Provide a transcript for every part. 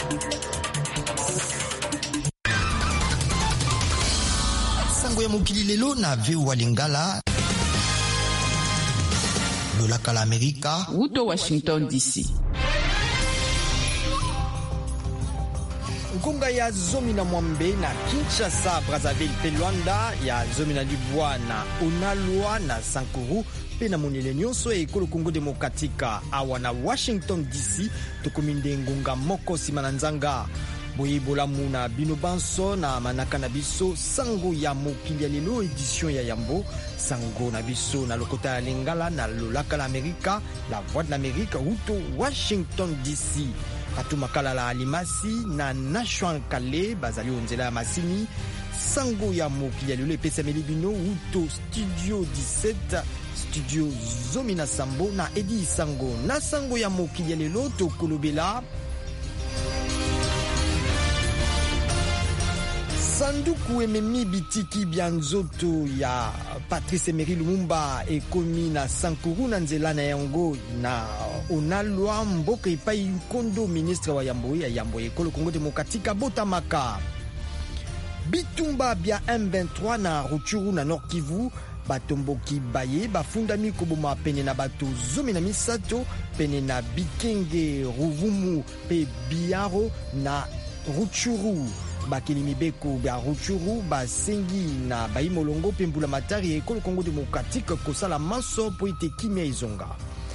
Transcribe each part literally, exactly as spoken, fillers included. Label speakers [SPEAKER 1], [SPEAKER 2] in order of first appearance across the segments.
[SPEAKER 1] Sango ya mokili lelo na V O A Lingala. Lolaka la Amerika.
[SPEAKER 2] Wuto Washington D C.
[SPEAKER 3] Nkunga ya zomi na mwambe na Kinshasa, Brazzaville pe Luanda ya zomi na libwa na Onalwa na Sankuru pe na monele nyonso e ekolo Congo Demokratika awa na Washington D C tokominde ngunga moko sima na nzanga boye bolamu na bino banso na manaka na biso sango ya mokili ya lelo edition ya yambo sango na biso na lokota ya Lingala na lolaka la Amerika la voix de l'Amérique wuto Washington D C atu makala la alimasi na Nashwan Kale bazali onzela ya masini sango ya mokili ya lelo epesameli bino wuto studio dix-sept studio zomi na sambo na Edi Sango na sango ya mokili ya lelo tokolobela sanduku ememi bitiki bya nzoto ya Patrice Emery Lumumba ekomi na Sankuru na nzela na yango na Onalwa mboka epai kondo ministre wa yambo ya yambo ekolo Congo Demokratika botamaka bitumba bya M vingt-trois na Rutshuru na Nord Kivu batomboki baye bafundami koboma pene na bato zomi na misato pene na Bikenge Ruvumu pe Biaro na Rutshuru bakeli mibeko ba Rutshuru basengi na baimolongo pe mbula matari ekolo Congo Demokratique kosala maso po ete kimia izonga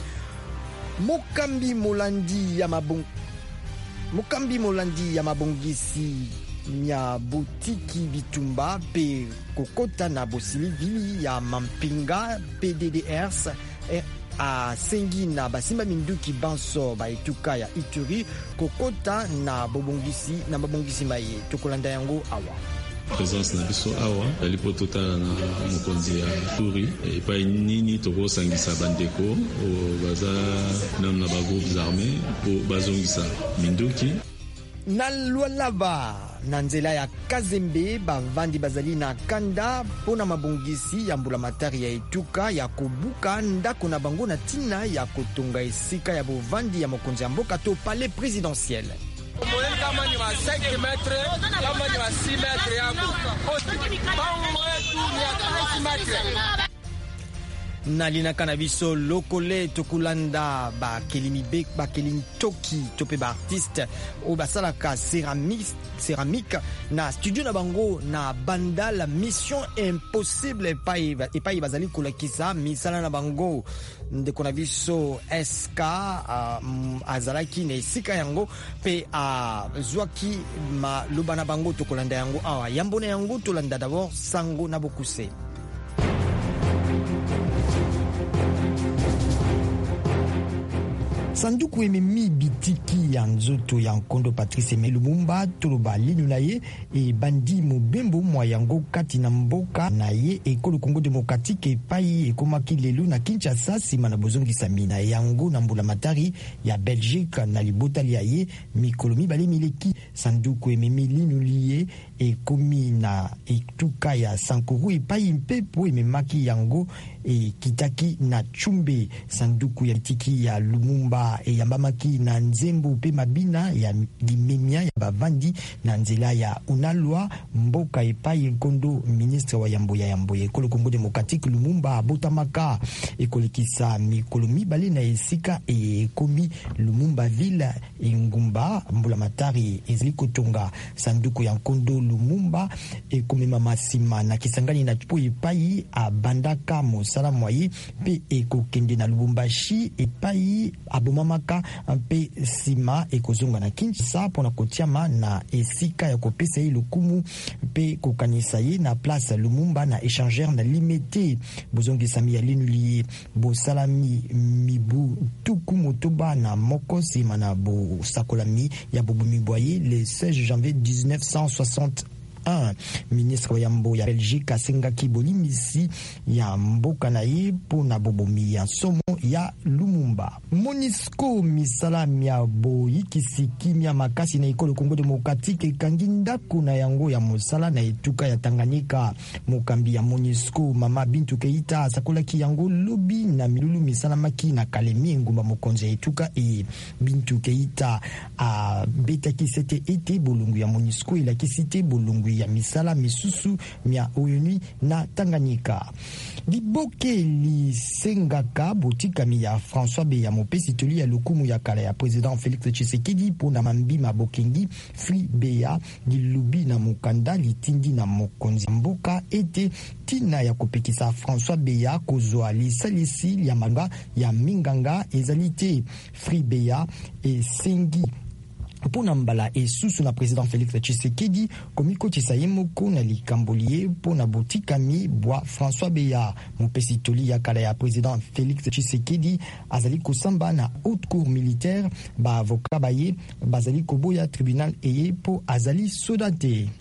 [SPEAKER 3] mokambi molandi ya mabong mokambi molandi ya mabongisi nya botiki bitumba pe kokota na bosilivili ya mampinga P D D R S a sengi na basimba minduki banso ba etuka ya Ituri kokota na bobongisi na babongisi maye tokolanda yango awa
[SPEAKER 4] présence na biso awa alipo totala na mokonzi ya Ituri epai nini tokosangisa bandeko baza nam na ba groupes armés po bazongisa minduki
[SPEAKER 3] na Lualaba na nzela ya Kazembe bavandi bazali na kanda pona mabongisi ya mbula matari ya etuka ya kobuka ndako na bango na tina ya kotonga esika ya bovandi ya mokonzi ya mboka to palais présidentiel.
[SPEAKER 5] Kama ni wa cinq metres, kama ni wa six metres yako. Bango yetu ni ya six metres.
[SPEAKER 3] Na linaka na biso lokole tokulanda ba kelimi ba kelimi toki tope ba artiste o basalaka céramique céramique na studio na bango na banda la mission impossible epai epai bazali kolakisa misala na bango ndeko na biso S K uh, azalaki na esika yango pe a uh, zwaki maloba na bango tokolanda yango awa yambo na yango tolanda d'abord sango na bokuse. Sanduku ememi bitiki ya nzoto ya nkondo Patrice Emery Lumumba toloba linu na ye e bandi mobembo mwa yango kati na mboka na ye ekolo Congo Demokratique epai ekomaki lelo na Kinshasa sima na bozongisa mina yango na mbula matari ya Belgique na libotali ya ye mikolo mibale mileki sanduku ememi linu liye ekomi na etuka ya Sankuru epai mpepo ememaki yango e kitaki na Chumbe sanduku ya bitiki ya Lumumba e yambamaki na nzembo pe mabina ya limemia ya bavandi na nzela ya Onalwa mboka epai nkondo ministre wa yambo ya yambo ya ekolo Congo Demokratique Lumumba abotamaka ekolekisa mikolo mibale na esika e ekomi Lumumba ville engumba mbula matari ezali kotonga sanduku ya nkondo Lumumba ekomema masima na kisangani na po epai abandaka mosala mwaye pe ekokende na Lubumbashi epai abomamaka mpe sima ekozonga na Kinshasa pona kotiama na esika ya kopesa ye lokumu mpe kokanisa ye na place Lumumba na échangeur na limité bozongisami ya linu liye bosalami mibu tuku motoba na moko sima na bosakolami ya bobomi boye le seize janvier dix-neuf cent soixante un. Ministre ya mbo ya Belgique asengaki bolimisi ya mboka na ye pona bobomi ya somo ya Lumumba. MONUSCO misala mia boyikisi kimia makasi na ekolo Congo Démocratique ekangi ndako na yango ya mosala na etuka ya Tanganyika. Mokambi ya MONUSCO Mama Bintou Keita asakolaki yango lobi na milulu misala maki na Kalemi ngumba mokonzi ya etuka e Bintou Keita a betaki sete ete bolungu ya MONUSCO ilakisi te bolungu ya misala misusu mia oyoni na Tanganyika. Liboke lisengaka botikami ya François Beya mopesi toli ya lokumu ya kala ya président Félix Tshisekedi pona mambima bokengi Free Beya lilubi na mokanda litindi na mokonzi mboka ete tina ya kopekisa François Beya kozwa lisalisi ya manga ya minganga ezalite. Free Beya esengi pona mbala esusu na président Félix Tshisekedi komiko tisayemoko na likambolie pona botikami bwa François Beya mopesi toli ya kala ya président Félix Tshisekedi azali kosamba na haute cour militaire ba avocat baye bazali koboya tribunal eye po azali sodate.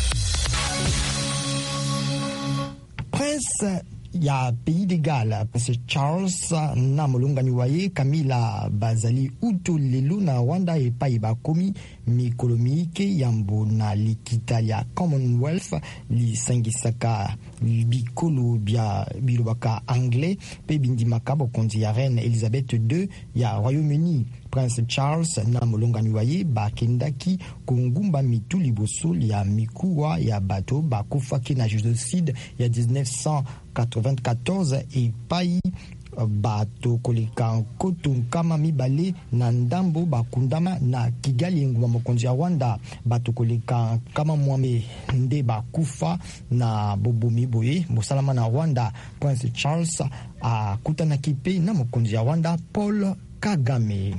[SPEAKER 3] Prince ya pays de Galles, Prince Charles na molongani waye Camilla bazali uto lelo na Rwanda epai bakomi mikolo miike yambo na likita ya Commonwealth lisangisaka bikolo bya bilobaka anglais pe bindimaka bokonzi ya reine Elizabeth deux ya Royaume-Uni. Prince Charles na molongani waye bakendaki kongumba mitu liboso ya mikuwa ya bato bakufaki na génocide ya dix-neuf cent quatre-vingt-quatorze epai bato koleka nkoto nkama mibale na ndambo bakundama na Kigali nguma mokonzi ya Rwanda. Bato koleka nkama mwame nde bakufa na bobomi boye bosalama na Rwanda. Prince Charles akutanaki pe na mokonzi ya Rwanda Paul Kagame.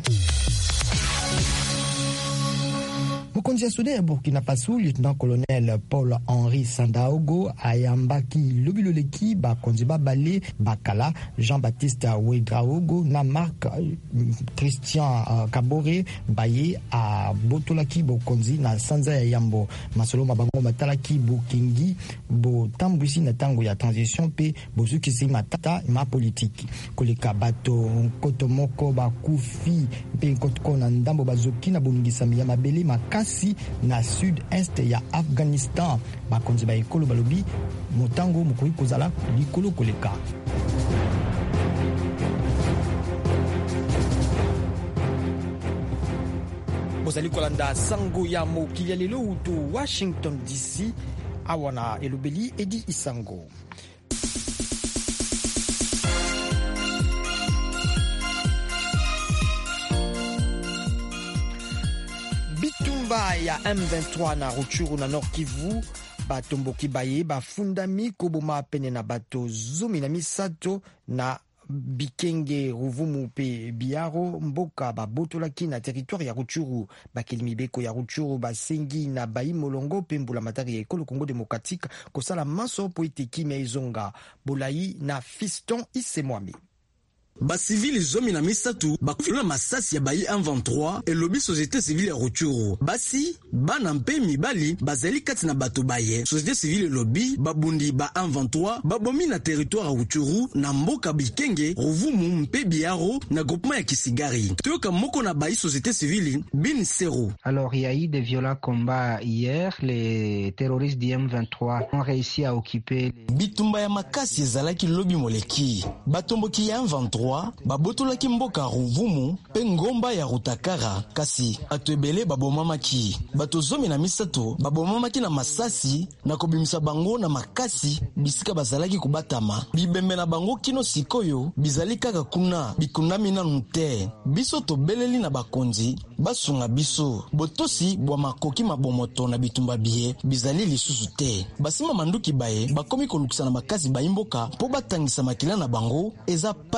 [SPEAKER 3] Mokonzi ya Sudan ya Burkina Faso lieutenant colonel Paul Henri Sandaogo ayambaki lobiloleki bakonzi babale bakala Jean-Baptiste Ouedraogo na Marc Christian Kabore baye a botolaki bokonzi na sanza ya yambo masolo mabango matalaki bokengi botambwisi na tango ya transition pe bozukisi matata ma politique koleka bato nkoto moko bakufi pe nkoto na ndambo bazoki na boningisa ya mabele makasi na sud-est ya Afghanistan. Bakonzi ba ekolo balobi motango mokoi kozala likolo koleka. Bozali kolanda sango ya mokili ya lelo uto Washington D C awana elobeli Edi Isango. Bitumba ya M vingt-trois na Rutshuru na Nord Kivu batomboki baye bafundami koboma pene na bato zomi na misato na Bikenge Ruvumu pe Biaro mboka babotolaki na territoire ya Rutshuru. Bakeli mibeko ya Rutshuru basengi na bayi molongo pe mbula matari ya ekolo Congo Démocratique kosala maso po ete kimia izonga Bolayi na Fiston Isemwami.
[SPEAKER 2] Basivili zomi na misatu bakufuna masasi ya bayi M vingt-trois elobi société civile ya Rutshuru. Basi bana mpe mibali bazali kati na bato baye société civile elobi babundi ba M vingt-trois babomi na territoire ya Rutshuru na mboka Bikenge Ruvumu mpe Biaro na groupement ya Kisigari. Toyoka moko na bayi société civile Bin Sero.
[SPEAKER 6] Alors il y a eu des violents combats hier. Les terroristes du M vingt-trois ont réussi à occuper les...
[SPEAKER 2] Bitumba ya makasi ezalaki lobi moleki batomboki ya M vingt-trois babotolaki mboka Ruvumu pe ngomba ya Rutakara kasi bato ebele babomamaki. Bato zomi na misato babomamaki na masasi na kobimisa bango na makasi bisika bazalaki kubatama. Bibembe na bango kino sikoyo bizali kaka kuna bikundami nanu te. Biso tobeleli na bakonzi basunga biso botosi bwa makoki mabomoto na bitumba biye bizali lisusu te. Basima manduki baye bakomi kolukisa na makasi bayimboka po batangisa makila na bango eza pasi.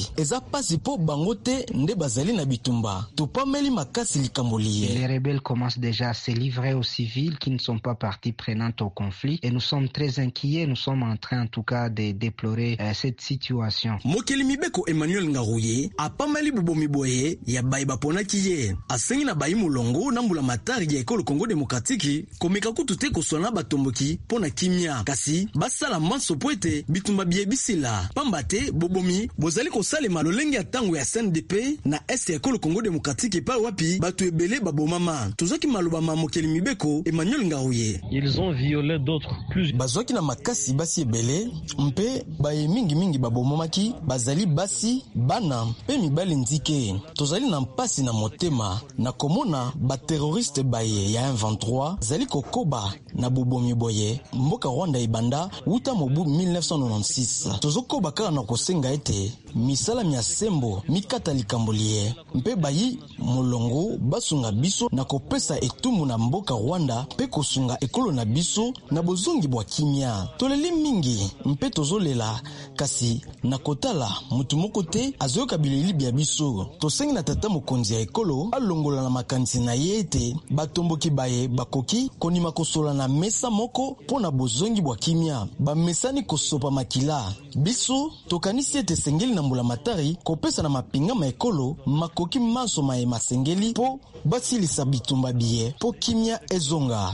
[SPEAKER 2] kasi eza pasi po bangote nde bazali na bitumba topameli makasi likamboliye.
[SPEAKER 6] Les rebelles commencent déjà à se livrer aux civils qui ne sont pas partie prenante au conflit et nous sommes très inquiets, nous sommes en train en tout cas de déplorer euh, cette situation.
[SPEAKER 2] Mokeli Mibeko Emmanuel Ngarouye apameli bubomi boye ya bayi baponaki ye asengi na bayi mulongo na mbula matari ya ekolo Congo Demokratiki komeka kutute koswana batomboki pona kimia kasi basala manso poete bitumba biebisila pambate bobomi bozali kosale malolenge ya tango ya C N D P na est ya ekolo Congo Demokratiki pa wapi batu ebele babomama tozaki maloba ma Mokeli Mibeko Emmanuel Ngarouye.
[SPEAKER 7] Ils ont violé d'autres plus
[SPEAKER 2] bazwaki na makasi basi ebele mpe baye mingi mingi babomamaki bazali basi bana mpe mibali nzike tozali na mpasi na motema na komona ba terroriste baye ya M vingt-trois zali kokoba na bubomi boye mboka Rwanda ibanda uta mobu mille neuf cent quatre-vingt-seize tozokoba kaka na kosenga ete misala mia sembo mikata likamboliye mpe bayi molongo basunga biso na kopesa etumu na mboka Rwanda mpe kosunga ekolo na biso na bozongi bwa kimia toleli mingi mpe tozolela kasi na kotala mutu moko te azoyoka bileli bya biso tosengi na tata mokonzi ya ekolo alongola na makanisi na ye ete batomboki baye bakoki konima kosola na mesa moko pona bozongi bwa kimia bamesani kosopa makila biso tokanisi ete sengeli na mbula matari kopesa na mapinga ma ekolo makoki manso maye masengeli po basilisa bitumba biye po kimia ezonga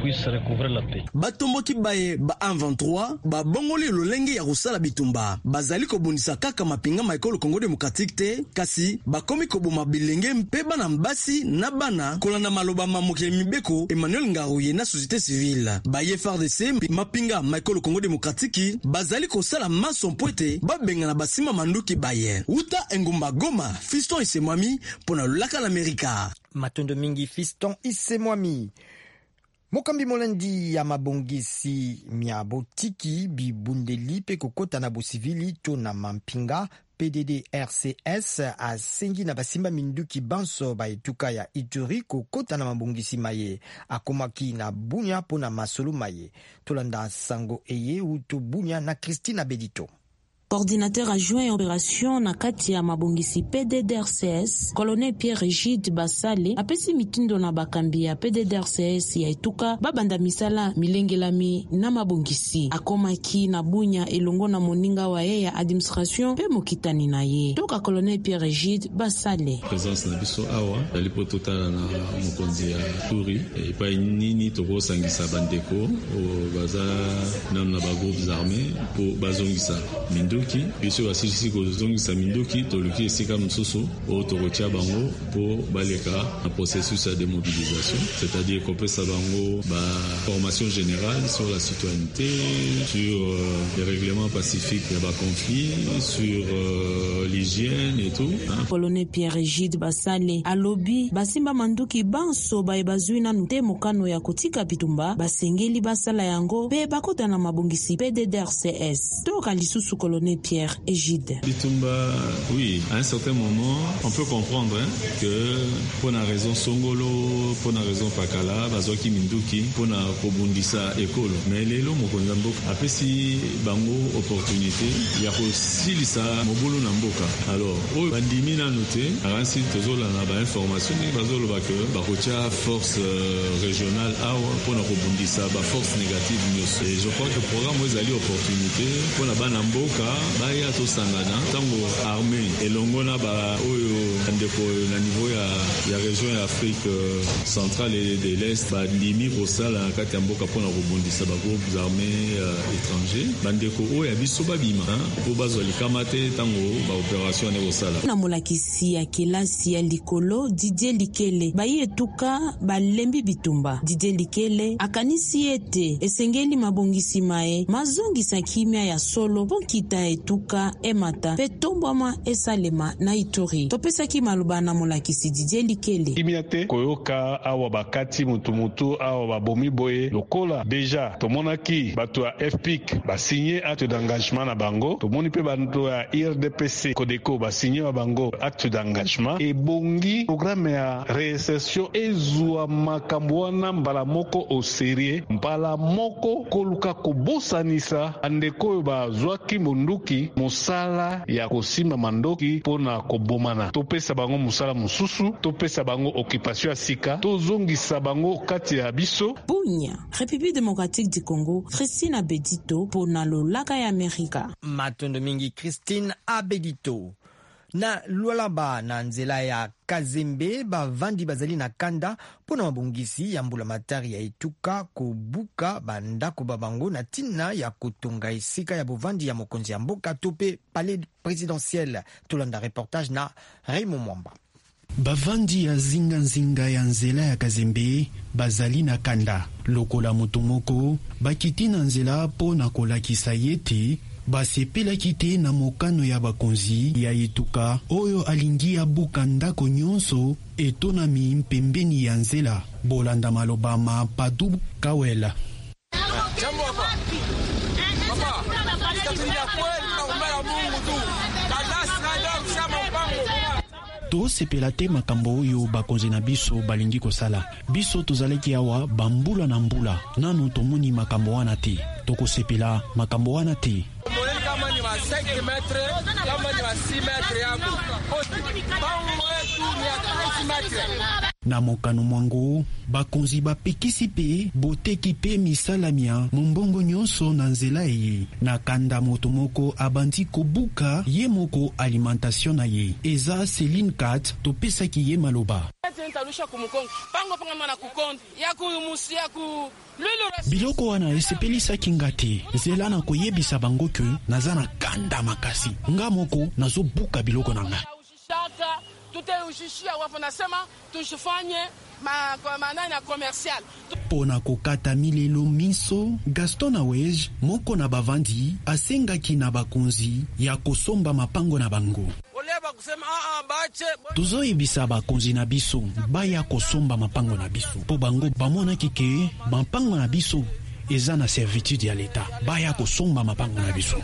[SPEAKER 2] batomboki baye ba M vingt-trois babongoli lolenge ya kosala bitumba bazali kobundisa kaka mapinga ma ekolo Congo Demokratiki te kasi bakomi koboma bilenge mpe bana mbasi na bana kolanda maloba ma Mokeli Mibeko Emmanuel Ngarouye na société civile baye F A R D C mapinga ma ekolo Congo Demokratiki bazali kosala maso poete babenga na basima manduki baye uta engumba Goma Fiston Isemwami pona laka l'Amerika
[SPEAKER 3] matondo mingi Fiston Isemwami. Mokambi molendi ya mabongisi mia botiki bibundeli pe kokota na bosivili to na mampinga P D D R C S asengi na basimba minduki banso ba etuka ya Ituri kokota na mabongisi maye akomaki na bunya pona masolo maye tolanda sango eye uto bunya na Christina Bedito.
[SPEAKER 8] Coordinateur adjoint opération na kati ya mabongisi P D D R C S, colonel Pierre-Egide Basale, apesi mitindo na bakambi ya P D D R C S ya etuka babanda misala milengelami na mabongisi. Akomaki na bunya elongo na moninga wa ye ya administration pe mokitani na ye. Toka colonel Pierre-Egide Basale.
[SPEAKER 4] Présence na biso awa, dalipo totala na mokonzi ya Turi, e pa nini toko sangisa bandeko, o baza nam na ba groupes armés po bazongisa mindu Mindoki, biso basisi kozongisa Mindoki toluki esika mosusu o tokotia bango po baleka na processus de mobilisation, c'est-à-dire kopesa bango ba formation générale sur la citoyenneté, sur euh, les règlements pacifiques de ba conflit, sur euh, l'hygiène et tout. Hein?
[SPEAKER 8] Colonel Pierre-Egide Basale alobi basimba manduki banso ba ebazui na nte mokano ya kotika bitumba basengeli basala yango pe bakota na mabongisi P D D R C S. Toka lisusu Colonel Pierre-Egide.
[SPEAKER 4] Bitumba, oui, à un certain moment, on peut comprendre hein, que pour une raison Songolo, pour une raison Pakala, Bazoki Minduki, pour une Kobundisa Ekolo. Mais les lots, Mokonzambo, après si Bango, opportunité, il y a aussi Lisa, Mobolo Namboka. Alors, au Bandimi n'a noté, ainsi Tozola n'a pas information, Bazolo Bake, Bakotia, force régionale, pour une Kobundisa, force négative, et je crois que le programme, vous avez l'opportunité, pour la Banamboka, baya to sangana tango armée elongo na ba oyo ndeko na niveau ya ya région ya Afrique centrale et de l'Est ba ndimi kosala kati ya mboka pona kobondisa ba groupes armés euh, étrangers bandeko oyo ya biso babima po bazoli kamate tango ba opération ne kosala
[SPEAKER 8] na molakisi ya kelasi ya likolo Didier Likele bayi etuka balembi bitumba. Didier Likele akanisi ete esengeli mabongisi mae mazongisa kimia ya solo kita etuka emata pe tombama esalema na Ituri. Topesa ki maluba na molakisi Didier Likele.
[SPEAKER 9] Imiate koyoka awa bakati mutu mutu awa babomi boye lokola deja tomonaki bato ya F P I C ba signé acte d'engagement na bango, tomoni pe bato ya I R D P C Codeco ba signé wa bango acte d'engagement e bongi programme ya réinsertion ezwa makambo wana mbala moko au sérieux mbala moko koluka kobosanisa andeko ba zwaki mundu toluki musala ya kosimba mandoki pona kobomana topesa bango musala mususu topesa bango occupation ya sika tozongisa bango kati ya biso.
[SPEAKER 8] Bunya, République démocratique du Congo, Christine Abedito pona lolaka ya Amerika.
[SPEAKER 3] Matondo mingi Christine Abedito. Na lualaba na nzela ya Kazembe bavandi bazali na kanda pona mabongisi ya mbula matari ya etuka kobuka bandako babango na tina ya kotonga esika ya bovandi ya mokonzi ya mboka tope palais présidentiel. Tolanda reportage na Raymond Mwamba.
[SPEAKER 10] Bavandi ya zinga nzinga ya nzela ya Kazembe bazali na kanda lokola moto moko bakiti na nzela pona kolakisa yete basepelaki te na mokano ya bakonzi ya etuka oyo alingi abuka ndako nyonso etonami mpembeni ya nzela. Bolanda maloba ma Padu Kawela. tosepela te makambo oyo bakonzi na biso balingi kosala. Biso tozalaki awa bambula na mbula nanu tomoni makambo wana te. Tokosepela makambo wana te. Na mokano mwango bakonzi bapekisi pe boteki pe misalamia mombongo nyonso na nzela ye. Na kanda moto moko abandi kobuka ye moko alimentation na ye. Eza Celine Kat topesaki ye maloba. Biloko wana esepelisaki nga te. Nzela na koyebisa bango ke naza na kanda makasi. Nga moko nazobuka biloko na nga. Pona kokata milelo miso, Gaston Awej, moko na bavandi, asengaki na bakonzi ya kosomba mapango na bango. Tozoyebisa bakonzi na biso baya kosomba mapango na biso. Po bango bamona kike mapango na biso eza na servitude ya leta. Baya kosomba mapango na biso.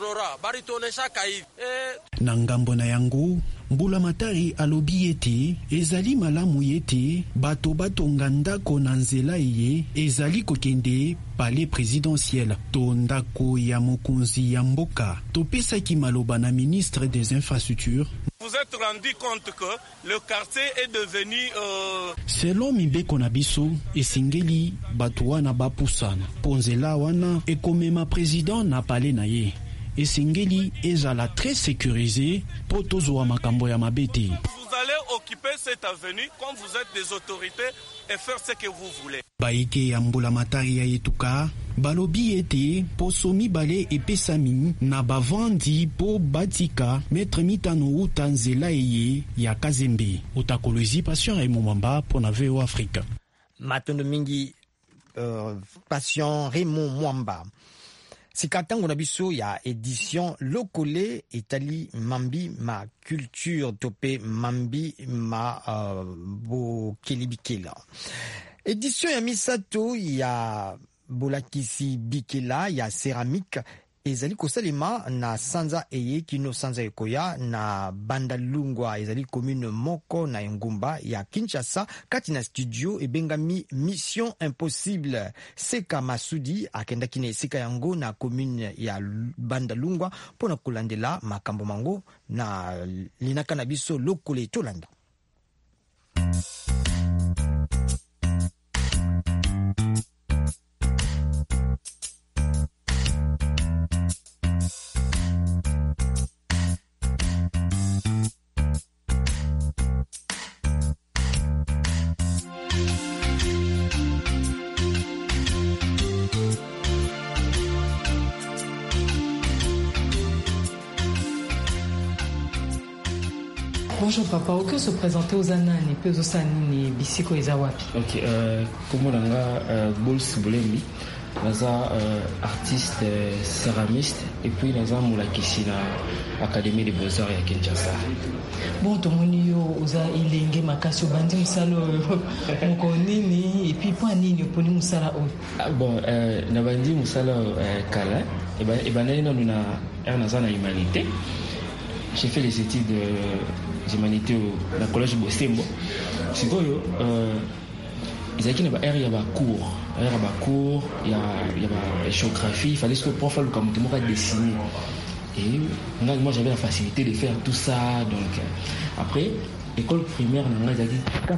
[SPEAKER 10] Na ngambo na yango mbula matari alobi ete ezali malamu yete bato batonga ndako na nzela ye ezali kokende palais présidentiel to ndako ya mokonzi ya mboka. Topesaki maloba na ministre des infrastructures.
[SPEAKER 11] Vous êtes rendu compte que le quartier est devenu euh...
[SPEAKER 10] selon mibeko na biso esengeli bato wana bapusana po nzela wana ekomema président na palais na ye. Esengeli ezala très sécurisé po tozwa makambo ya mabete.
[SPEAKER 11] Vous allez occuper cette avenue comme vous êtes des autorités et faire ce que vous voulez.
[SPEAKER 10] Baike ya mbula matari ya etuka balobi ete poso mibale epesami na bavandi po batika metre mitano uta nzela eye ya Kazembe. Utakolozi Passion Raymond Mwamba po na V O Africa.
[SPEAKER 3] Matondo mingi uh, Passion Raymond Mwamba. Sikatango na biso ya édition lokole etali mambi ma culture tope mambi ma uh, bo kelibikela. Édition ya misato ya bolakisi bikela ya céramique ezali kosalema na sanza eye kino sanza ekoya na Bandalungwa ezali commune moko na Ngumba ya Kinshasa kati na studio ebengami Mission Impossible. Seka Masudi akendaki na esika yango na commune ya Bandalungwa pona kolandela makambo mango na linaka na biso lokole tolanda.
[SPEAKER 12] Bonjour papa, aucun se présenter aux anani, peu aux sanini, bisiko ezawapi.
[SPEAKER 13] Ok, euh, comment on a Bols Bolembi, naza artiste euh, céramiste et puis naza mulakisi na Académie des Beaux-Arts ya Kinshasa.
[SPEAKER 12] Bon, tomoni yo oza ilenge makasi bandi musalo moko nini et puis point nini poni musala o.
[SPEAKER 13] Ah, bon, euh, na bandi musala euh, kala et ben et ben na na naza na humanité. J'ai fait les études d'humanité au la collège Bosembo. C'est quoi yo euh ils avaient une area ba cours, area ba cours, il y a il y a ba géographie, il fallait que le prof le comme tout dessiner. Et moi, j'avais la facilité de faire tout ça. Donc, après, école primaire, j'ai dit, quand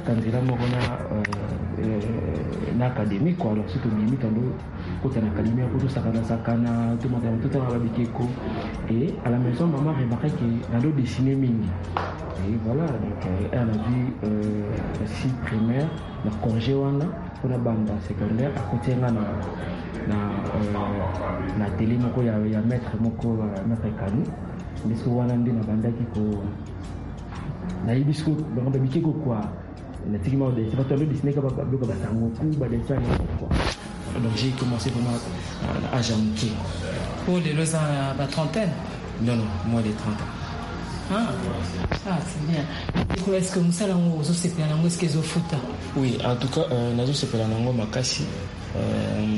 [SPEAKER 13] on a une académie, quoi. Alors, c'est que limite, quand on a une académie, tout ça, sakana, tout le monde, tout le monde, et à la maison, maman remarquait qu'il y a dessiné mini. Et voilà, donc, elle a vu euh, si primaire, la congé, on a bande secondaire, à côté, on a na euh, na télé moko ya ya maître moko maître Kanu biso wana ndi na bandaki ko na ibisko ba babiki ko kwa na tikima de c'est pas tout Disney ka ba ba ba tango ku ba de ça quoi. Donc j'ai commencé vraiment à janter
[SPEAKER 12] pour les lois à la trentaine.
[SPEAKER 13] Non non, moins de trente ans.
[SPEAKER 12] Ah, ah c'est bien. Et est-ce que musala ngo zo sepela ngo est-ce que zo futa?
[SPEAKER 13] Oui, en tout cas euh, na zo sepela ngo makasi euh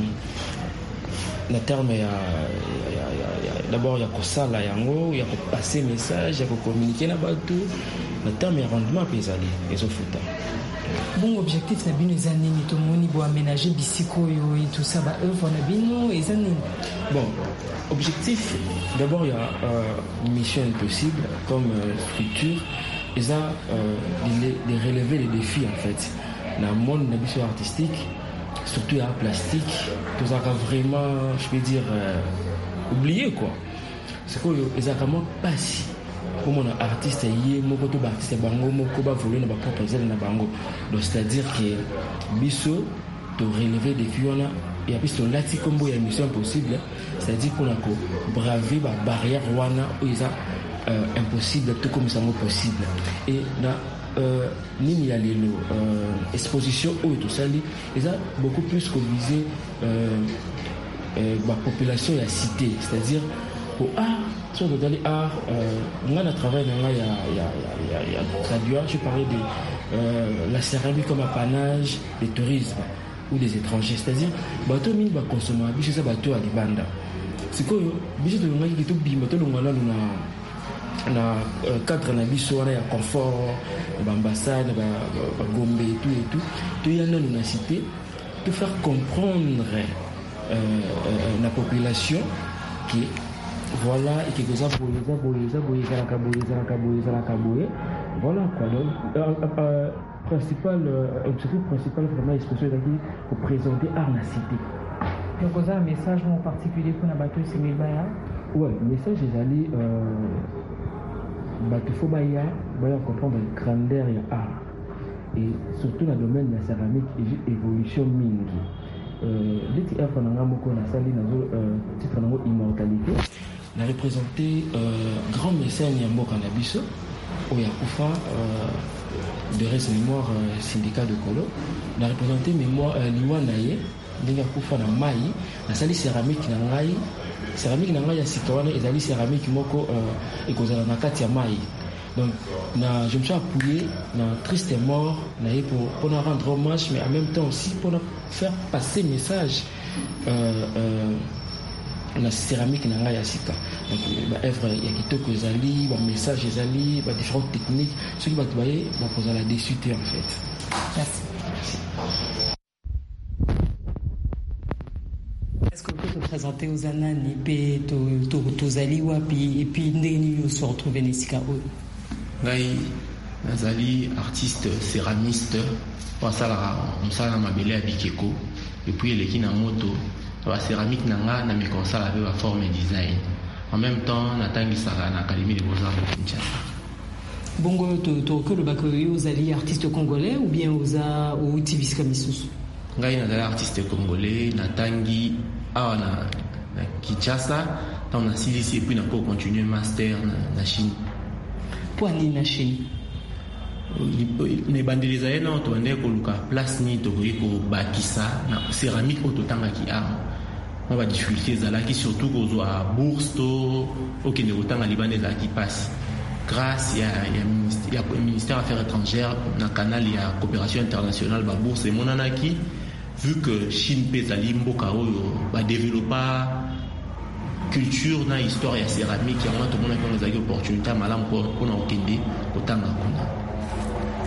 [SPEAKER 13] le terme il y a, il y a, il y a d'abord il y a ça là yango il y a passer message il y a communiquer là bas tout le terme est rendement pesali et so futa.
[SPEAKER 12] Bon objectif na bino ezani ni to moni bo aménager bisiko yo et tout ça ba œuvre na bino ezani.
[SPEAKER 13] Bon objectif d'abord il y a euh, une mission impossible comme euh, structure et ça euh, de, de relever les défis en fait dans le monde de la artistique. Surtout l'art plastique, tout ça vraiment, je peux dire, euh, oublié quoi. C'est que les accords passent. Pour mon artiste, il y a beaucoup d'artistes bango, beaucoup de voler dans ma propre zone na bango. Donc c'est-à-dire que biso, de relever des filles là, il y a plus de lati combo, il y a une mission possible. C'est-à-dire qu'on a braver la barrière wana où il y a euh, impossible, tout comme ça possible. Et là. Euh, nini ya lelo euh, exposition ou tout ça ils ont beaucoup plus que visé euh, euh, la population et la cité, c'est-à-dire au art sur le dans art on a travaillé dans là il y a il y a il y a traduit je parlais de euh, la céramique comme apanage des tourisme ou des étrangers, c'est-à-dire bateau mini ba consommer biso ça bateau à libanda c'est quoi biso de ngai qui tout bimba to longala na na cadre na biso wana ya confort ba ambassade ba Gombe et tout et tout tout y a dans la cité de faire comprendre euh, euh, la population que voilà et que ça pour les aboyés aboyés la kaboyé la kaboyé la kaboyé voilà quoi donc euh, euh, principal euh, objectif principal vraiment exposition d'ailleurs pour présenter art na cité.
[SPEAKER 12] Donc vous avez un message en particulier pour la bateau c'est mille baya.
[SPEAKER 13] Ouais, le message est allé euh il faut bien comprendre la grandeur et l'art et surtout dans le domaine de la céramique et l'évolution mingi. Le titre de immortalité a représenté un grand mécène Yambo Kanabiso au Yakufa de reste mémoire syndicat de Kolo. Il a représenté mémoire Liwa Naye, Yakufa na Mai, la salle céramique na Ngai. Céramique na ngai ya sikawana ezali céramique moko euh, ekozala na kati ya mai. Donc na, je me suis appuyé na triste mort na pour pour rendre hommage mais en même temps aussi pour faire passer message euh, euh, na céramique na ngai ya sika. Donc ba œuvre ya kitoko ezali ba message ezali ba différentes techniques ce qui va te bailler ba kozala dessus en fait.
[SPEAKER 12] Merci. Est-ce que vous pouvez te présenter aux Anani et aux Aliwa et puis nous se retrouver dans ce cas?
[SPEAKER 14] Ngai Nazali, artiste céramiste, on s'est mabélé à Bikeko, et puis les kina moto, la céramique nanga na me console avec la forme et design. En même temps, natangi sara na Académie des Beaux-Arts de Kinshasa.
[SPEAKER 12] Bongo to que le bakoyo aux Ali artiste congolais ou bien aux a ou tivis kamisusu?
[SPEAKER 14] Ngai Nazali artiste congolais, natangi awa na na Kinshasa, tant na silisi et puis na pour continuer master na, na Chine.
[SPEAKER 12] Pour aller na Chine.
[SPEAKER 14] Les bandelisaïens na to ne ko luka place ni to ko bakisa na céramique au totanga ki a. On va difficulté zala qui surtout ko zo a bourse to OK ne totanga libanais la qui passe. Grâce ya ya ya ministère affaires étrangères na canal ya coopération internationale ba bourse et monanaki vu que Chine pezali mboka oyo ba développer culture na histoire ya céramique ya on a tout le monde a des opportunités malam pour pour na okende kotanga kuna.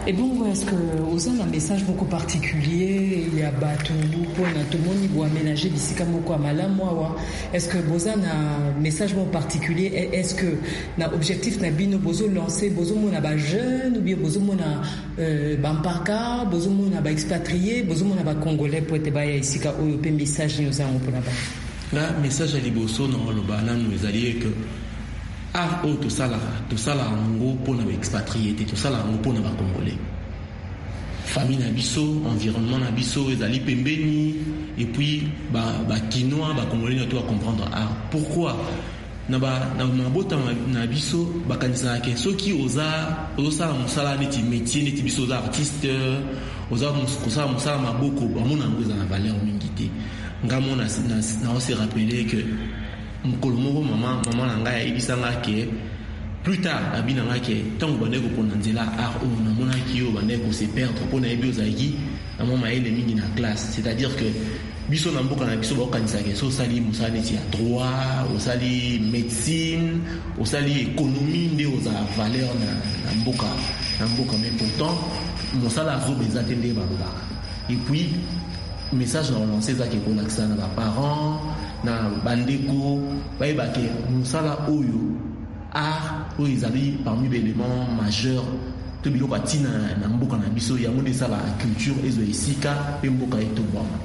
[SPEAKER 12] Et donc, est-ce que vous avez un message beaucoup particulier? Il y a Batumbu, pour tout le monde, il faut aménager d'ici comme beaucoup à Malamwa. Est-ce que vous avez un message beaucoup particulier? Est-ce que l'objectif n'a bino bozo lancé, bozo mona ba jeune, ou bien bozo mona bampaka, bozo mona ba expatrié, bozo mona ba congolais pour être baya ici ka o pe message nous avons pour là-bas.
[SPEAKER 14] Là, message à liboso dans le bas, là nous alliés que ah oh tout ça là tout ça là en gros pour nous expatriés tout ça là en gros pour nous congolais famille nabiso environnement nabiso les alliés pembeni et puis bah bah quinoa bah congolais nous doit comprendre ah pourquoi na ba na mabota nabiso bah kanisa ke ceux qui osa osa musala neti métier neti biso za artiste osa musala musala maboko ba mona ngoza na valeur mingité ngamo na na on se rappeler que mkolomoko mama mama nanga ibisanga ke plus tard abinanga ke tango bandeko konanzela art on na mona kiyo bandeko se perdre pona ebiozaki na mama ele mingi na classe, c'est-à-dire que biso na mboka na biso ba kanisa ke so sali musala ti droit o sali médecine o sali économie nde oza valeur na na mboka na mboka mais pourtant musala zo bezatende ba ba et puis message na lancer ça ke ko laksa na ba parents na bandeko bayeba ke musala oyo art oyo ezali parmi les éléments majeurs to biloko atina na mboka na biso yango nde sala culture ezo esika pe mboka etombama.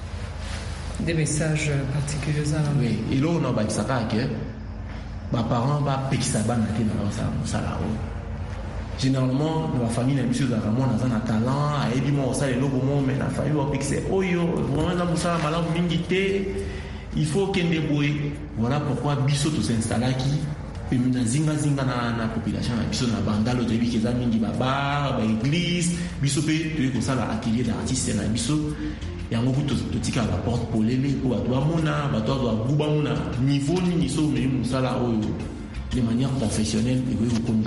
[SPEAKER 12] Des messages particuliers à la
[SPEAKER 14] oui et là on a bakisaka ke ba parents ba pekisa bana te na sala musala oyo généralement dans la famille na biso za ramona za na talent ayebi mo osala eloko mo mais la famille ba pekisa oyo vraiment za musala malamu mingi te. Il faut qu'il y ait des. Voilà pourquoi biso to s'installaki na zinga zinga na na population na biso na bandalo de biki za mingi baba ba église biso pe to ko sala atelier d'artiste na biso yango kuto to tika ba porte polele ko ba mona ba to ba buba mona niveau ni so me musala oyo de manière professionnelle et ko ko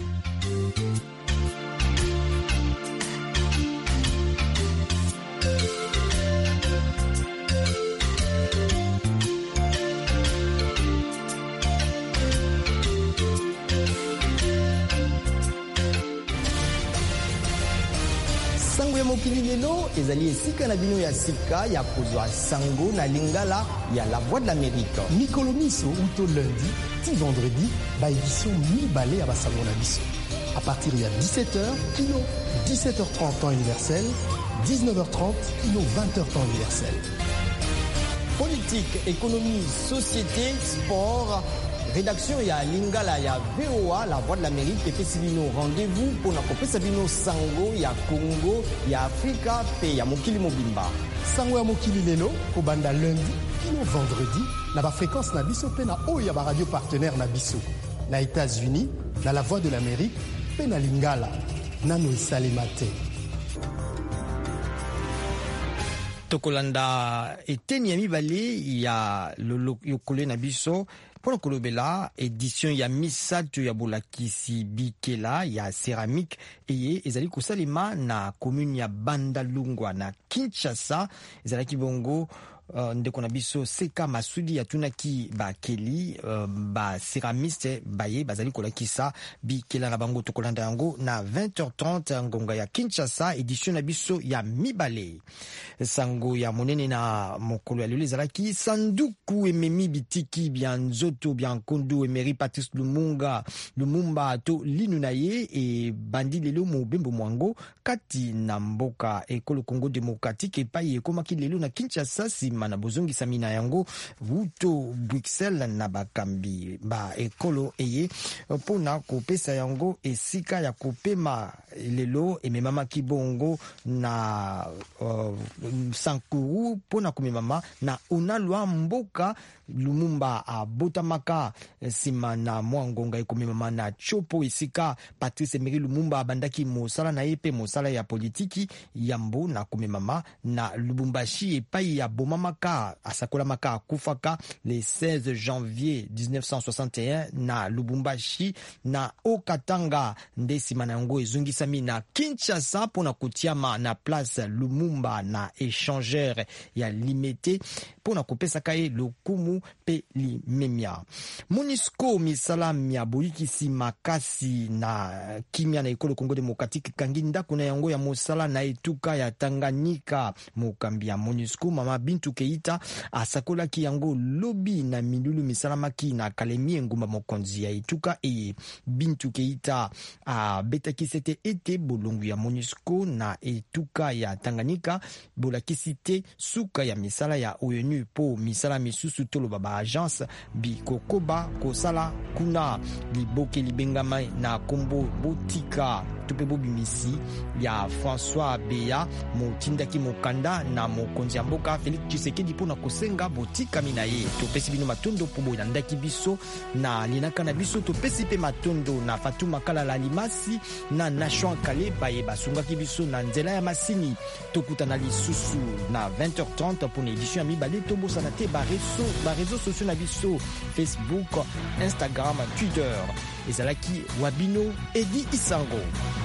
[SPEAKER 3] Lelo ezali esika na bino ya sika ya kozwa sango na lingala ya la voix de l'Amérique.
[SPEAKER 15] Mikolo miso uto lundi ti vendredi ba édition mibale ya basango na biso. À partir ya dix-sept heures kilo dix-sept heures trente temps universel, dix-neuf heures trente kilo vingt heures temps universel.
[SPEAKER 3] Politique, économie, société, sport. Rédaction ya lingala ya V O A la voix de l'Amérique et Sibino rendez-vous pour na kopé Sabino sango ya Congo ya Afrika pe ya mokili mobimba.
[SPEAKER 15] Sango ya mokili lelo ko banda lundi kino vendredi na ba fréquence na biso pe na oyo ya ba radio partenaire na biso. Na États-Unis na la voix de l'Amérique pe na lingala nano esalemate.
[SPEAKER 3] Tokolanda eteni ya mibale ya lolo yokole na biso. Pour kolobela édition ya misato ya bolakisi bikela ya céramique eye ezali kosalema na commune ya Bandalungwa na Kinshasa ezalaki bongo Uh, ndeko na biso Seka Masudi atunaki ba keli uh, ba céramiste baye bazali kolakisa bikela na bango tokolanda yango na vingt heures trente ngonga ya Kinshasa édition na biso ya mibale sango ya monene na mokolo ya lelo ezalaki sanduku ememi bitiki bya nzoto bya nkondo Emery Patrice Lumunga Lumumba to linu na ye e bandi lelo mobembo mwango kati na mboka ekolo Congo démocratique epai ekomaki lelo na Kinshasa si na bozongisa mina yango wuto Bruxelles na bakambi ba ekolo eye pona kopesa yango esika ya kopema lelo ememama kibongo na uh, sankuru pona komemama na onalwa mboka Lumumba abotamaka sima na mwangonga ekomemama na chopo esika Patrice Emery Lumumba abandaki mosala na yepe mosala ya politiki yambo na komemama na Lubumbashi epai ya bomamaka asakolamaka akufaka le seize janvier dix-neuf cent soixante et un na Lubumbashi na Okatanga nde sima na yango ezongisami na Kinshasa pona kotiama na place Lumumba na échangeur ya limité mpona kopesaka ye lokumu mpe limemia. MONUSCO misala mia boyikisi makasi na kimia na ekolo Kongo Demokratike kangi ndako na yango ya mosala na etuka ya Tanganyika. Mokambi ya MONUSCO Mama Bintu Keita asakolaki yango lobi na milulu misalamaki na Kalemi ngumba mokonzi ya etuka. E Bintu Keita abetaki sete ete bolongu ya MONUSCO na etuka ya Tanganyika bolakisi te suka ya misala ya ONU po misala misusu toloba ba agence bikokoba kosala kuna liboke libengama na kombo botika tupe bobimisi ya François Beya motindaki mokanda na mokonzi ya mboka Félix Tshisekedi pona kosenga botika mina ye. Topesi bino matondo po boyandaki biso na linaka na biso, topesi pe matondo na Fatuma Kalala Limasi na Nashon Kale baye basungaki biso na nzela ya masini. Tokutana lisusu na vingt heures trente pour l'édition ya mibale. Tobosana te ba réseau ba réseaux sociaux na biso Facebook, Instagram, Twitter. Ezalaki Wabino Edi Isango.